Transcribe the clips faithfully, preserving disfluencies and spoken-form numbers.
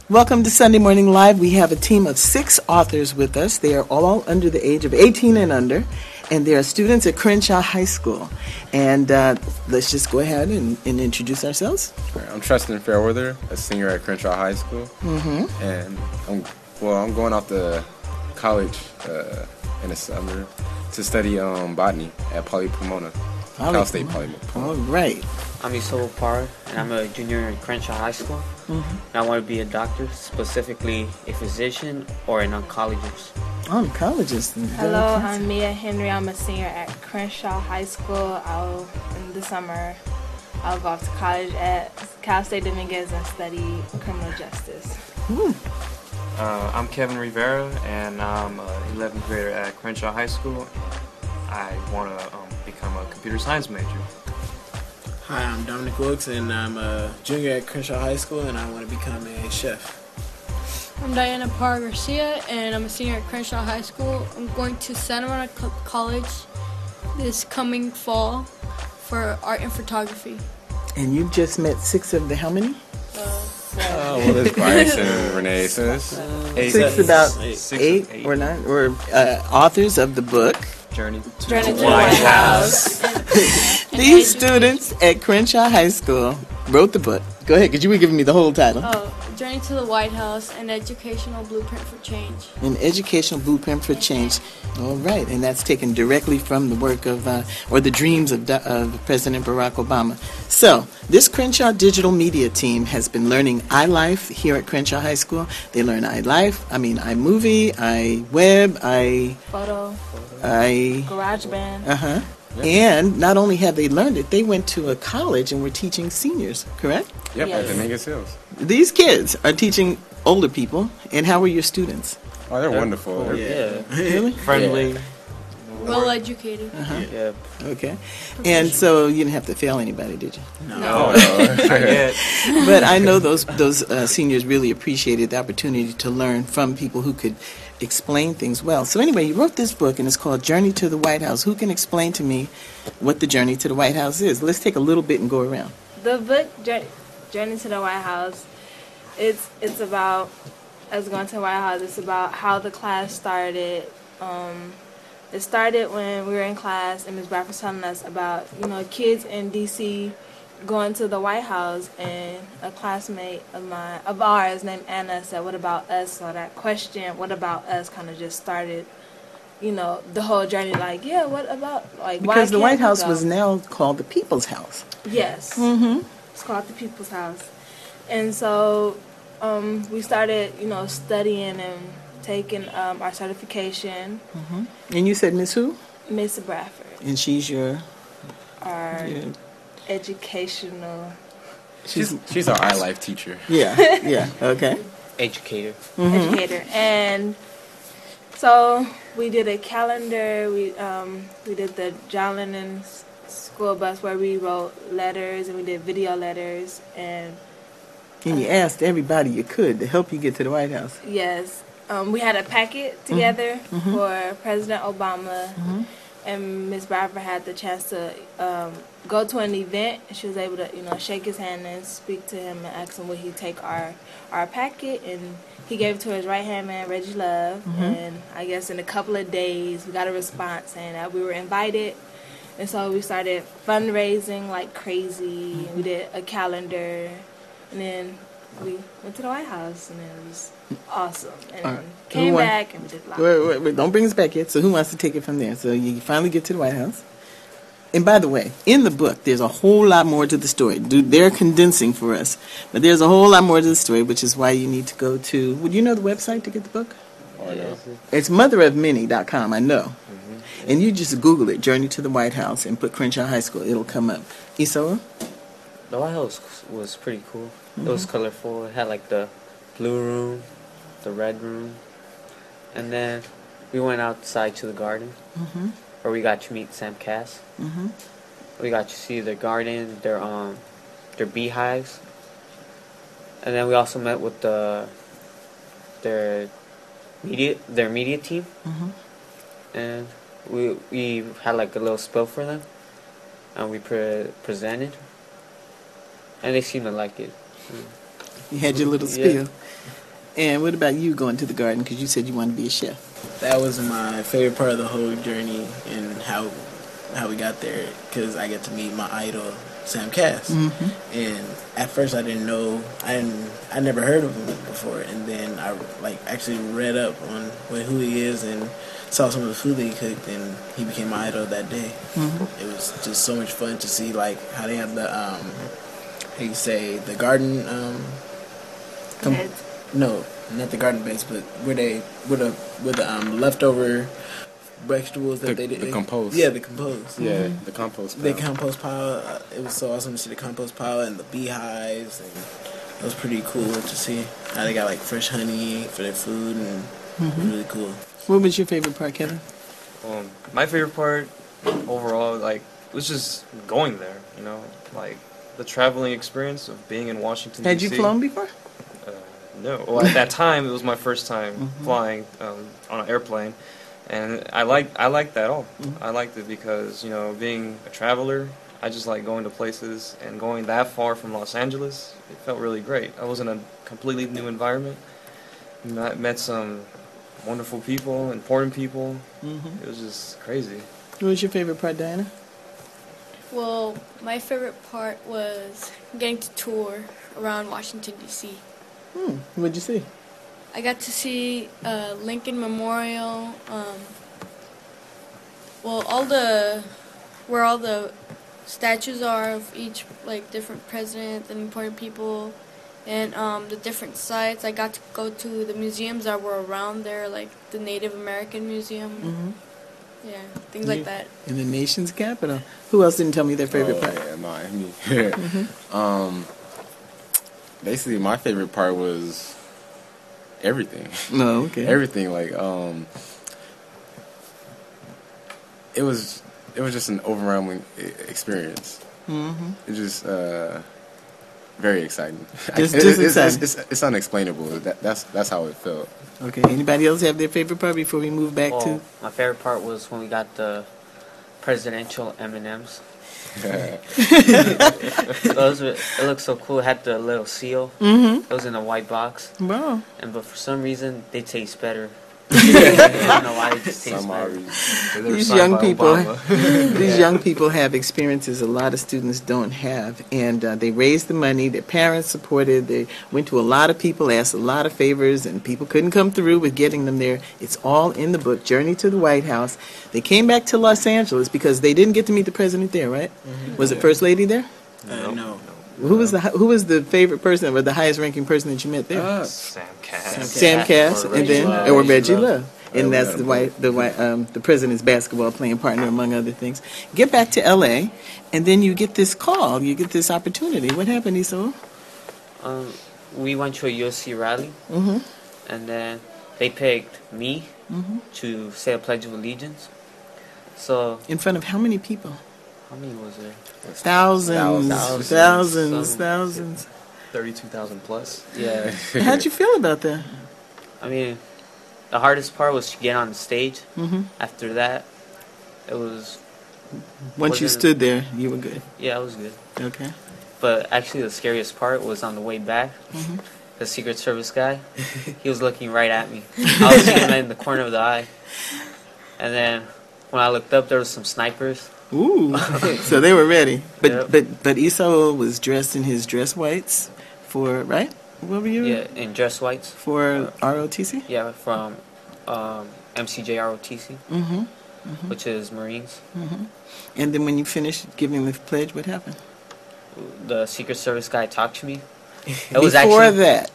Welcome to Sunday Morning Live. We have a team of six authors with us. They are all under the age of eighteen and under, and they are students at Crenshaw High School. And uh, let's just go ahead and, and introduce ourselves. All right, I'm Tristan Fairweather, a senior at Crenshaw High School. Mm-hmm. And I'm, well, I'm going off to college uh, in the summer to study um, botany at Poly Pomona, Poly Cal State Pomona. Poly Pomona. All right. I'm Isola Parra, and I'm a junior in Crenshaw High School. Mm-hmm. And I want to be a doctor, specifically a physician or an oncologist. Oncologist. Hello, I'm Mia Henry. I'm a senior at Crenshaw High School. I'll, in the summer, I'll go off to college at Cal State Dominguez and study criminal justice. Ooh. Uh, I'm Kevin Rivera, and I'm an eleventh grader at Crenshaw High School. I want to um, become a computer science major. Hi, I'm Dominic Wilkes, and I'm a junior at Crenshaw High School, and I want to become a chef. I'm Diana Parra Garcia, and I'm a senior at Crenshaw High School. I'm going to Santa Monica Co- College this coming fall for art and photography. And you just met six of the how many? Uh, Oh, well, there's Bryce and Renee. So there's eight. Six, about Eight. Six eight, of eight. or nine, or uh, authors of the book. Journey to Journey to the the White White House. These education. students at Crenshaw High School wrote the book. Go ahead, because you were giving me the whole title. oh, Journey to the White House, an educational blueprint for change. An educational blueprint for change. All right, and that's taken directly from the work of, uh, or the dreams of, of President Barack Obama. So, this Crenshaw Digital Media team has been learning iLife here at Crenshaw High School. They learn iLife, I mean iMovie, iWeb, i, Photo, i, GarageBand. uh-huh. And not only have they learned it, they went to a college and were teaching seniors, correct? Yep, Yes. at Dominguez Hills. These kids are teaching older people, and how were your students? Oh, they're wonderful. They're- Yeah. Really? Friendly. Well educated. Yeah. Okay. And so you didn't have to fail anybody, did you? Oh, no. Not yet. But I know those those uh, seniors really appreciated the opportunity to learn from people who could explain things well. So anyway, you wrote this book, and it's called Journey to the White House. Who can explain to me what the Journey to the White House is? Let's take a little bit and go around. The book Jour- Journey to the White House, it's it's about us going to the White House. It's about how the class started. Um, it started when we were in class, and Miz Bradford was telling us about you know kids in D C going to the White House, and a classmate of mine of ours named Anna said, "What about us?" So that question, "What about us?" kind of just started. You know the whole journey. Like, yeah, what about like why Because the can't White we House go? was now called the People's House. Yes. Mm-hmm. It's called the People's House. And so um, we started, you know, studying and taking um, our certification. Mm-hmm. And you said Miss who? Miss Bradford, And she's your... our your educational She's she's our iLife teacher. yeah, yeah, okay. Educator. Mm-hmm. educator. And so we did a calendar. We um, we did the John Lennon s- school bus where we wrote letters, and we did video letters. And And you asked everybody you could to help you get to the White House. yes, um, we had a packet together for President Obama. Mm-hmm. And Miss Bradford had the chance to um, go to an event. She was able to, you know, shake his hand and speak to him and ask him would he take our our packet. And he gave it to his right hand man, Reggie Love. Mhm. And I guess in a couple of days, we got a response saying that we were invited. And so we started fundraising like crazy. Mm-hmm. We did a calendar, and then we went to the White House, and it was awesome. And All then right. came Who won? back and we did lots. Wait, wait, wait, don't bring us back yet. So who wants to take it from there? So you finally get to the White House. And by the way, in the book, there's a whole lot more to the story. Dude, they're condensing for us. But there's a whole lot more to the story, which is why you need to go to... Would you know the website to get the book? Oh, I know. It's mother of many dot com, I know. And you just Google it, Journey to the White House, and put Crenshaw High School. It'll come up. Isoa? The White House was pretty cool. It was colorful. It had like the blue room, the red room, and then we went outside to the garden, Mm-hmm. where we got to meet Sam Cass. Mm-hmm. We got to see their garden, their um, their beehives, and then we also met with the their media their media team, Mm-hmm. and we we had like a little spill for them, and we pre- presented, and they seemed to like it. You had your little Yeah. spiel. And what about you going to the garden? Because you said you wanted to be a chef. That was my favorite part of the whole journey and how how we got there. Because I get to meet my idol, Sam Cass. Mm-hmm. And at first I didn't know, I didn't, I never heard of him before. And then I like actually read up on what, who he is and saw some of the food that he cooked, and he became my idol that day. Mm-hmm. It was just so much fun to see like how they have the um, how you say the garden um, com- Beds. no, not the garden beds, but where they with the with the um, leftover vegetables that The- they did. the compost. Yeah, the compost. Yeah, the compost. The pile. compost pile. Uh, it was so awesome to see the compost pile and the beehives, and it was pretty cool to see how they got like fresh honey for their food, and it was really cool. What was your favorite part, Kevin? Um, my favorite part overall, like, was just going there. You know, like the traveling experience of being in Washington. Had D you C. flown before? Uh, no. Well, at that time, it was my first time Mhm. flying um, on an airplane, and I like I liked that all. Mhm. I liked it because, you know, being a traveler, I just like going to places, and going that far from Los Angeles, it felt really great. I was in a completely new environment. I met some wonderful people, important people. Mm-hmm. It was just crazy. What was your favorite part, Diana? Well, my favorite part was getting to tour around Washington, D C. Hmm. What'd you see? I got to see uh, Lincoln Memorial, um, well, all the, where all the statues are of each, like, different presidents and important people, and um, the different sites. I got to go to the museums that were around there, like the Native American Museum, Mm-hmm. yeah, things like that. In the nation's capital. Who else didn't tell me their favorite oh, part? Yeah, no, me. Mm-hmm. um, basically, my favorite part was everything. No, okay. Everything, like, um, it was, it was just an overwhelming e- experience. Mm-hmm. It's just uh, very exciting. Just- It- just it's, exciting. It's, it's, it's unexplainable. That, that's that's how it felt. Okay. Anybody else have their favorite part before we move back Well, to? my favorite part was when we got the presidential M and M's. Those were, it looked so cool. It had the little seal. Mm-hmm. It was in a white box, Wow. and but for some reason they taste better. I don't know why they just taste Some better. are- They were These signed young by people, Obama. these young people have experiences a lot of students don't have, and uh, they raised the money. Their parents supported. They went to a lot of people, asked a lot of favors, and people couldn't come through with getting them there. It's all in the book, Journey to the White House. They came back to Los Angeles because they didn't get to meet the president there, right? Mm-hmm. Was the first lady there? Uh, no. Who was the who was the favorite person or the highest ranking person that you met there? Uh, Sam Cass. Sam Cass, Or and Reggie then Love. or Reggie Reggie Love. Love. And Oh, that's yeah, the boy. white, the white, um, the president's basketball playing partner, among other things. Get back to L A, and then you get this call, you get this opportunity. What happened, Esau? Um, we went to a U S C rally, Mm-hmm. and then they picked me Mm-hmm. to say a Pledge of Allegiance. So In front of how many people? how many was there? Thousands, Thousands. thousands, Some- thousands. thirty-two thousand plus. Yeah, How'd you feel about that? I mean, the hardest part was to get on the stage. Mm-hmm. After that, it was Once you Wasn't- stood there, you were good. yeah, it was good. Okay. But actually, the scariest part was on the way back. Mm-hmm. The Secret Service guy, he was looking right at me. I was seeing him in the corner of the eye. And then when I looked up, there was some snipers. Ooh. So they were ready. But Yep. but but Esau was dressed in his dress whites for right. What were you? Yeah, in dress whites. For R O T C. Yeah, from um, M C J R O T C, Mm-hmm. which is Marines. Mm-hmm. And then when you finished giving the pledge, what happened? The Secret Service guy talked to me. It Before was actually that,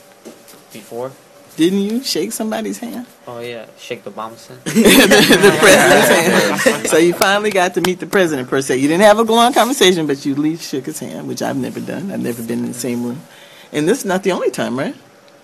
before. didn't you shake somebody's hand? Oh yeah, shake the Bombson. The president's hand. So you finally got to meet the president per se. You didn't have a long conversation, but you at least shook his hand, which I've never done. I've never been in the same room. And this is not the only time, right?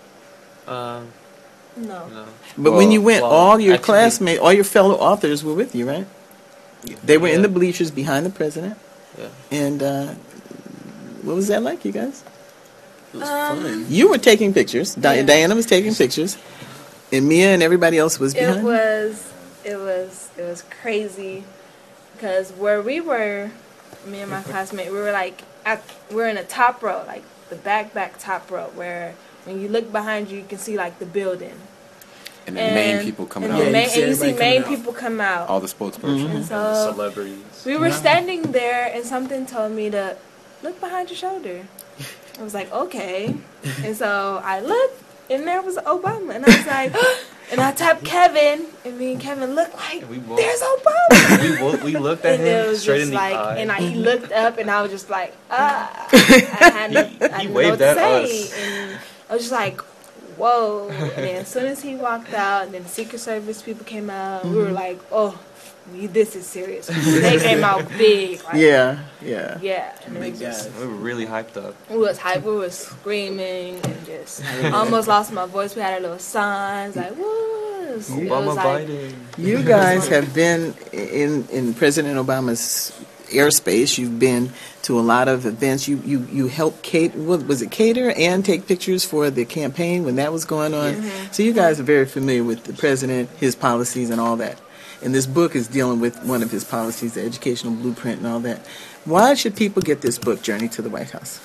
Um, No. no. But when Well- you went, well, all your actually- classmates, all your fellow authors were with you, right? They were in Yeah. the bleachers behind the president. Yeah. And uh, what was that like, you guys? It was Um, fun. You were taking pictures. Di- Yeah. Diana was taking pictures. And Mia and everybody else was behind. It was, it was, it was crazy, because where we were, me and my classmate, we were like at we we're in a top row, like the back back top row, where when you look behind you, you can see like the building. And the main people coming and out. The main, Yeah, you and you see see main everybody people come out. All the spokespersons. And And the so celebrities. we were standing there, and something told me to look behind your shoulder. I was like, okay. And so I looked, and there was Obama, and I was like, and I tapped Kevin, and me and Kevin looked like, And we both- there's Obama. we, wo- we looked at And it him was straight just in the like, eye. and I, he looked up, and I was just like, ah. I had no, I He- he didn't know waved what to at say. us. And I was just like, whoa. And then as soon as he walked out, and then the Secret Service people came out, we were like, oh, this is serious. They came out big. Like, Yeah, yeah. Yeah. And it Big was just, guys. We were really hyped up. we was hype. We was screaming and just almost lost my voice. We had our little signs like, woo. It was, it Obama was like, Biden. You guys have been in in President Obama's airspace. You've been to a lot of events. You you you helped Kate. What was it? Cater and take pictures for the campaign when that was going on. Mm-hmm. So you guys are very familiar with the president, his policies, and all that. And this book is dealing with one of his policies, the educational blueprint, and all that. Why should people get this book, Journey to the White House?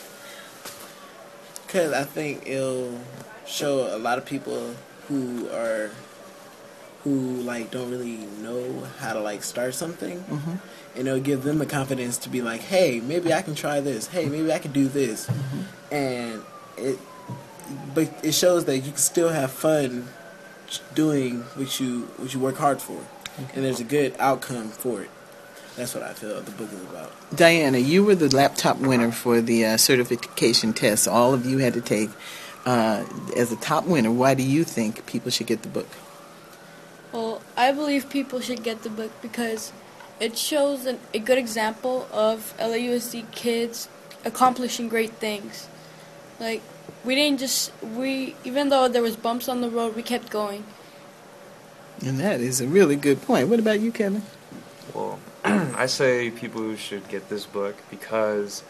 Because I think it'll show a lot of people who are who like don't really know how to like start something, Mm-hmm. and it'll give them the confidence to be like, hey, maybe I can try this. Hey, maybe I can do this, Mm-hmm. and it. But it shows that you can still have fun doing what you what you work hard for, and there's a good outcome for it. That's what I feel the book is about. Diana, you were the laptop winner for the uh, certification test. All of you had to take uh, as a top winner. Why do you think people should get the book? Well, I believe people should get the book because it shows an, a good example of L A U S D kids accomplishing great things. Like, we didn't just, we, even though there was bumps on the road, we kept going. And that is a really good point. What about you, Kevin? Well, I say people should get this book because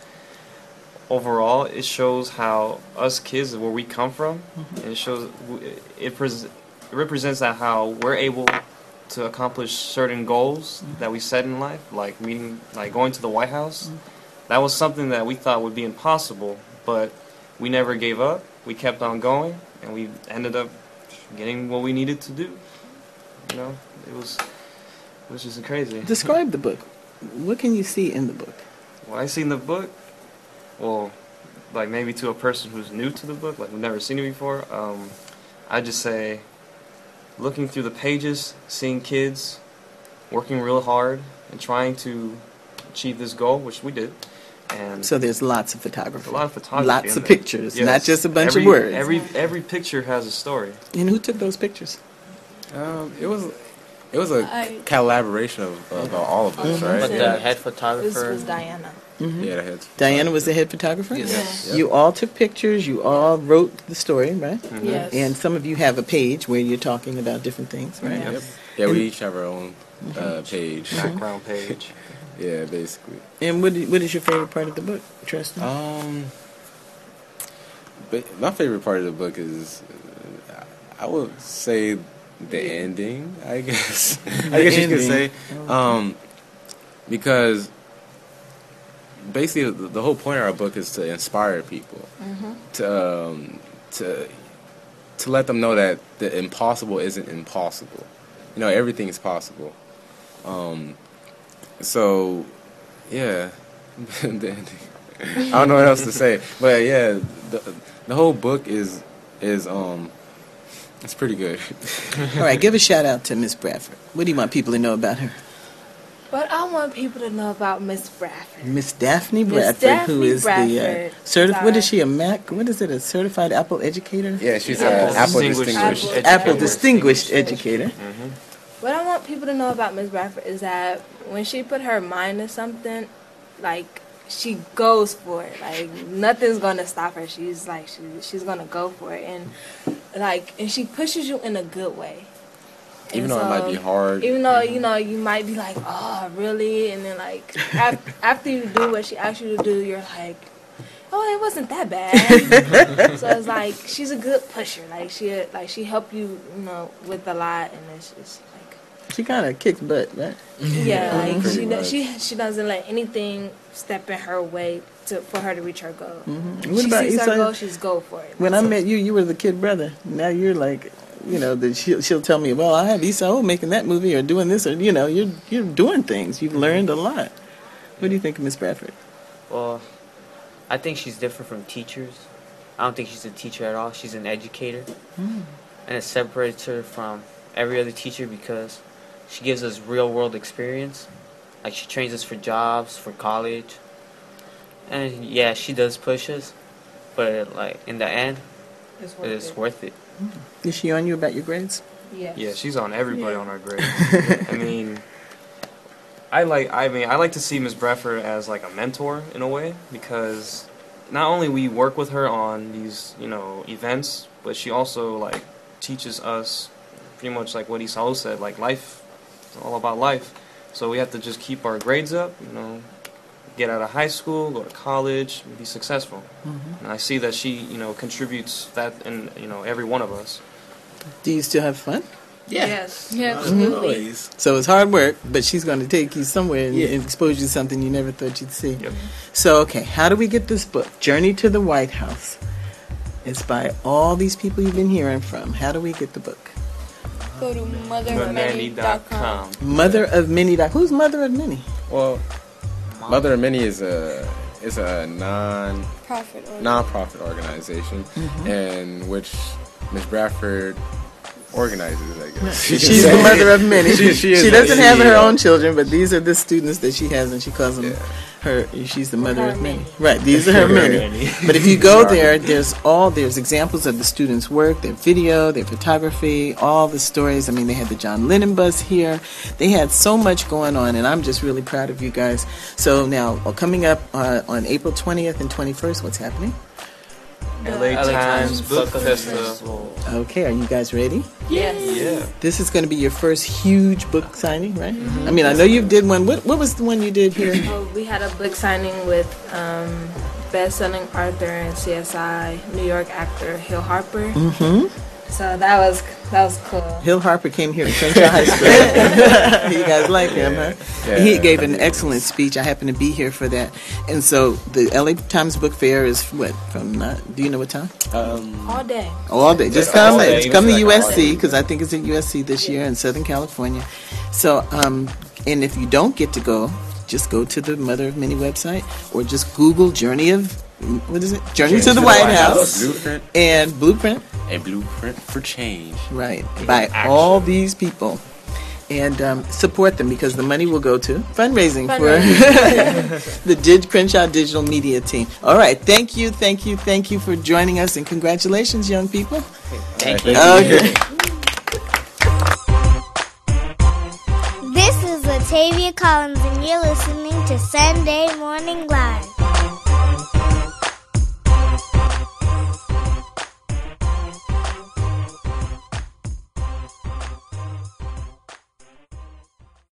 overall it shows how us kids, where we come from, and it shows it, pres- it represents that how we're able to accomplish certain goals that we set in life, like meeting, like going to the White House. That was something that we thought would be impossible, but we never gave up. We kept on going, and we ended up getting what we needed to do. You know, it was. Which is crazy. Describe the book. What can you see in the book? What I see in the book, well, like maybe to a person who's new to the book, like we've never seen it before, um, I just say, looking through the pages, seeing kids working real hard and trying to achieve this goal, which we did, and So there's lots of photography. a lot of photography, Lots in of there. pictures, Yes. not just a bunch every, of words. Every every picture has a story. And who took those pictures? Um, it was it was a I- collaboration of, of all of us, right? But Yeah. the head This photographer. was Diana. Mm-hmm. Yeah, the heads. Diana was the head photographer? Yes. Yep. You all took pictures. You all wrote the story, right? Mm-hmm. Yes. And some of you have a page where you're talking about different things, right? Yeah. Yep. Yeah, we each have our own uh, page. Background page. Yeah, basically. And what, what is your favorite part of the book, Tristan? Um, but my favorite part of the book is, uh, I would say, the ending. I guess. I guess you could say, um, because basically the, the whole point of our book is to inspire people, to um, to to let them know that the impossible isn't impossible. You know, everything is possible. Um, so, yeah, the ending. I don't know what else to say, but yeah, the the whole book is is um it's pretty good. All right, give a shout out to Miss Bradford. What do you want people to know about her? But I want people to know about Miss Bradford. Miss Daphne Miss Bradford, who Daphne is the uh, Bradford. certif- What is Sorry. she? A Mac? What is it? A certified Apple educator? Yeah, she's Yes. an Apple Distinguished distinguished. Apple- Apple Apple distinguished educator. Mm-hmm. What I want people to know about Miss Bradford is that when she put her mind to something, like she goes for it. Like nothing's gonna stop her. She's like she she's gonna go for it, and like and she pushes you in a good way. Even And though it might so- be hard. Even though you know you might be like, oh really, and then like after, after you do what she asks you to do, you're like, oh it wasn't that bad. So it's like she's a good pusher. Like she like she helped you, you know, with a lot, and it's just like. She kind of kicks butt, right? Yeah, like Pretty she, much. do, she she doesn't let anything step in her way to for her to reach her goal. Mm-hmm. What She about sees her Isai? goal, she's go for it. When I met you, you were the kid brother. Now you're like, you know, that she'll, she'll tell me, well, I have Isai making that movie or doing this, or you know, you're you're doing things. You've learned a lot. What do you think of Miss Bradford? Well, I think she's different from teachers. I don't think she's a teacher at all. She's an educator. Mm. And it separates her from every other teacher because she gives us real world experience. Like she trains us for jobs, for college. And yeah, she does push us. But like in the end, It's worth it's it. worth it. Is she on you about your grades? Yes. Yeah, she's on everybody Yeah. on our grades. I mean, I like. I mean, I like to see Miss Bradford as like a mentor in a way because not only we work with her on these, you know, events, but she also like teaches us pretty much like what Isao said, like life. It's all about life. So we have to just keep our grades up, you know, get out of high school, go to college, be successful. Mm-hmm. And I see that she, you know, contributes that in, you know, every one of us. Do you still have fun? Yeah. Yes. Yeah, absolutely. Always. So it's hard work, but she's going to take you somewhere and, Yeah. and expose you to something you never thought you'd see. Yep. So, okay, how do we get this book? Journey to the White House. It's by all these people you've been hearing from. How do we get the book? Go to mother of many dot com. Mother of Many. Doc- Who's Mother of Many? Well, Mother of Many is a is a non Profit. Or non-profit organization, in which Miss Bradford organizes. I guess You can She's say. the mother of many. She- she is doesn't a have her C E O. own children, but these are the students that she has, and she calls them Yeah. her. She's the mother Her of many. many. Right. These are her many. But if you go there, there's all there's examples of the students' work, their video, their photography, all the stories. I mean, they had the John Lennon bus here. They had so much going on, and I'm just really proud of you guys. So now, uh, coming up uh, on April twentieth and twenty-first, what's happening? L A L A Times Times Book Book Festival. Festival. Okay, are you guys ready? Yes. Yeah. This is going to be your first huge book signing, right? I mean, I know you did one. What what was the one you did here? Oh, we had a book signing with um, best-selling author and C S I New York actor Hill Harper. Mm-hmm. So that was that was cool. Hill Harper came here to Crenshaw High School. You guys like him, huh? Yeah. He gave an excellent speech. I happened to be here for that. And so the L A Times Book Fair is what from? Not, do you know what time? Um, All day. All day. Just Yeah, come. all day. It's come to It's like U S all C day. because I think it's at U S C this year in Southern California. So, um, and if you don't get to go, just go to the Mother of Many website or just Google Journey of what is it? Journey, to the, White, House, Blueprint, and Blueprint. a blueprint for change. Right, by all these people. And um, support them because the money will go to fundraising, for the Dig- Crenshaw Digital Media Team. All right, thank you, thank you, thank you for joining us, and congratulations, young people. Thank you. Okay. This is Latavia Collins, and you're listening to Sunday Morning Live.